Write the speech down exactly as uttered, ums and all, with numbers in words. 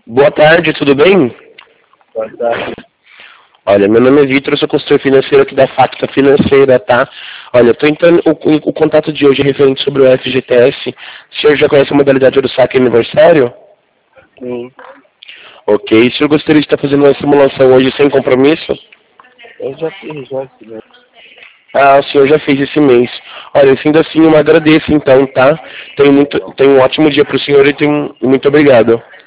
Boa tarde, tudo bem? Boa tarde. Olha, meu nome é Vitor, eu sou consultor financeiro aqui da Facta Financeira, tá? Olha, eu tô entrando, o, o, o contato de hoje é referente sobre o F G T S. O senhor já conhece a modalidade do saque aniversário? Sim. Ok, o senhor gostaria de estar fazendo uma simulação hoje sem compromisso? Eu já fiz já esse mês. Ah, o senhor já fez esse mês. Olha, sendo assim, eu agradeço então, tá? Tenho, muito, tenho um ótimo dia para o senhor e tenho, muito obrigado.